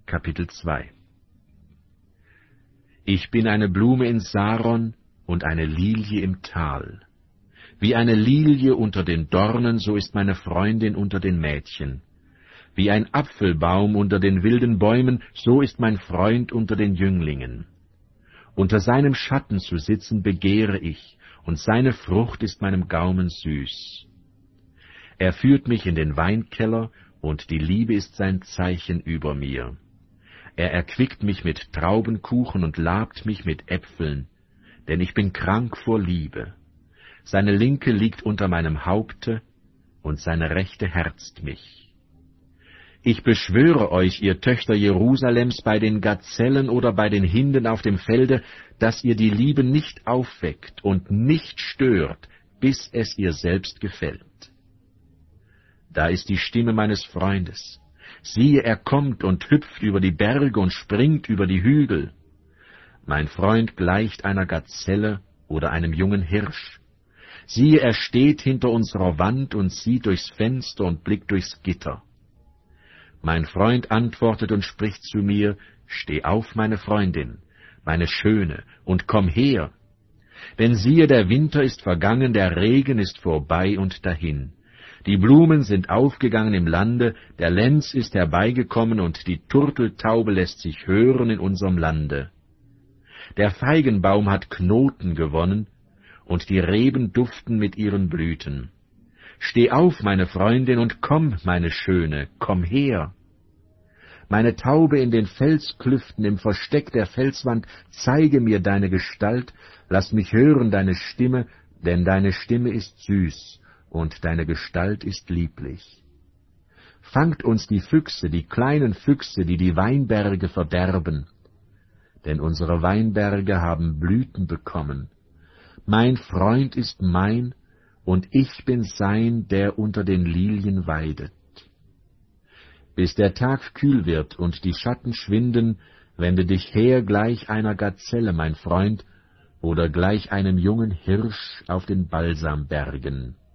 Kapitel 2. Ich bin eine Blume in Saron und eine Lilie im Tal. Wie eine Lilie unter den Dornen, so ist meine Freundin unter den Mädchen. Wie ein Apfelbaum unter den wilden Bäumen, so ist mein Freund unter den Jünglingen. Unter seinem Schatten zu sitzen begehre ich, und seine Frucht ist meinem Gaumen süß. Er führt mich in den Weinkeller, und die Liebe ist sein Zeichen über mir. Er erquickt mich mit Traubenkuchen und labt mich mit Äpfeln, denn ich bin krank vor Liebe. Seine Linke liegt unter meinem Haupte, und seine Rechte herzt mich. Ich beschwöre euch, ihr Töchter Jerusalems, bei den Gazellen oder bei den Hinden auf dem Felde, dass ihr die Liebe nicht aufweckt und nicht stört, bis es ihr selbst gefällt. Da ist die Stimme meines Freundes. Siehe, er kommt und hüpft über die Berge und springt über die Hügel. Mein Freund gleicht einer Gazelle oder einem jungen Hirsch. Siehe, er steht hinter unserer Wand und sieht durchs Fenster und blickt durchs Gitter. Mein Freund antwortet und spricht zu mir, Steh auf, meine Freundin, meine Schöne, und komm her. Denn siehe, der Winter ist vergangen, der Regen ist vorbei und dahin. Die Blumen sind aufgegangen im Lande, der Lenz ist herbeigekommen, und die Turteltaube lässt sich hören in unserem Lande. Der Feigenbaum hat Knoten gewonnen, und die Reben duften mit ihren Blüten. Steh auf, meine Freundin, und komm, meine Schöne, komm her. Meine Taube in den Felsklüften, im Versteck der Felswand, zeige mir deine Gestalt, lass mich hören deine Stimme, denn deine Stimme ist süß, und deine Gestalt ist lieblich. Fangt uns die Füchse, die kleinen Füchse, die die Weinberge verderben, denn unsere Weinberge haben Blüten bekommen. Mein Freund ist mein, und ich bin sein, der unter den Lilien weidet. Bis der Tag kühl wird und die Schatten schwinden, wende dich her gleich einer Gazelle, mein Freund, oder gleich einem jungen Hirsch auf den Balsambergen.